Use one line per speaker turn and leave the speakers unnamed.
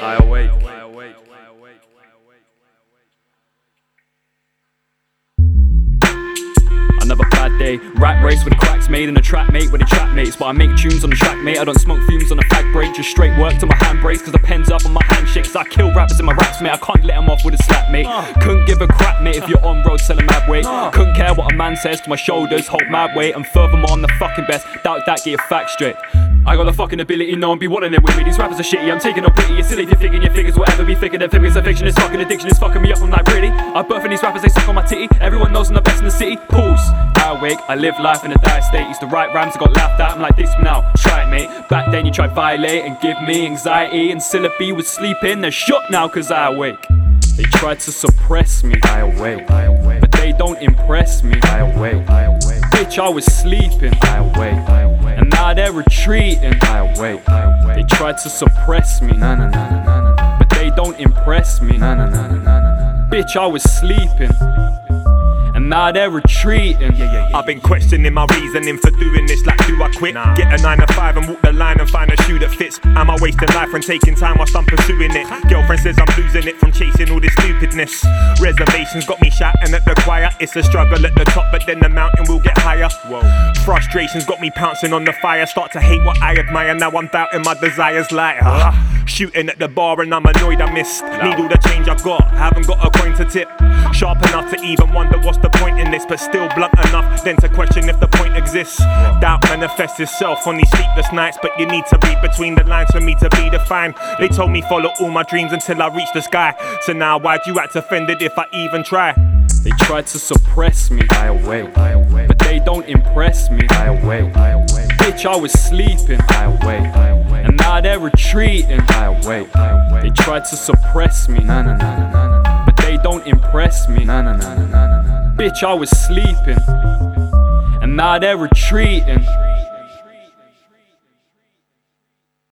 I awake. Another bad day, rat race with the cracks made in a trap mate with the trap mates. But I make tunes on the track mate, I don't smoke fumes on the fag break. Just straight work to my hand brakes, cause the pen's up on my handshakes. I kill rappers in my raps mate, I can't let them off with a slap mate. Couldn't give a crap mate if you're on road selling mad weight. Couldn't care what a man says, cause my shoulders hold mad weight. And furthermore I'm the fucking best, doubt that, get your facts straight. I got the fucking ability, no one be wanting it with me. These rappers are shitty, I'm taking no pity. It's silly if you're thinking your figures will ever be thicker than figures. A fiction is fucking addiction, is fucking me up, I'm like really. I birth in these rappers, they suck on my titty. Everyone knows I'm the best in the city. Pause. I awake, I live life in a dire state. Used to write rhymes, I got laughed at, I'm like this now, try it mate. Back then you tried violate and give me anxiety. And Syllabi was sleeping, they're shook now cause I awake. They tried to suppress me, I awake. But they don't impress me, I awake. Bitch, I was sleeping, I awake. And now they're retreating, I awake. They tried to suppress me, but they don't impress me. Bitch, I was sleeping. And now they're retreating.
I've been questioning my reasoning for doing this, like do I quit? Get a 9 to 5 and walk the line and find a shoe that fits. Am I wasting life when taking time whilst I'm pursuing it? Girlfriend says I'm losing it from chasing all this stupidness. Reservations got me shouting at the choir. It's a struggle at the top, but then the mountain will get higher. Frustrations got me pouncing on the fire. Start to hate what I admire, now I'm doubting my desires like shooting at the bar and I'm annoyed I missed. Need all the change I got, haven't got a coin to tip. Sharp enough to even wonder what's the point in this, but still blunt enough then to question if the point exists. Doubt manifests itself on these sleepless nights, but you need to read between the lines for me to be defined. They told me follow all my dreams until I reach the sky. So now why'd you act offended if I even try?
They tried to suppress me, I awake. But they don't impress me, I awake. Bitch, I was sleeping, I awake. And now they're retreating, I awake. They tried to suppress me, but they don't impress me. Bitch, I was sleeping. And now they're retreating.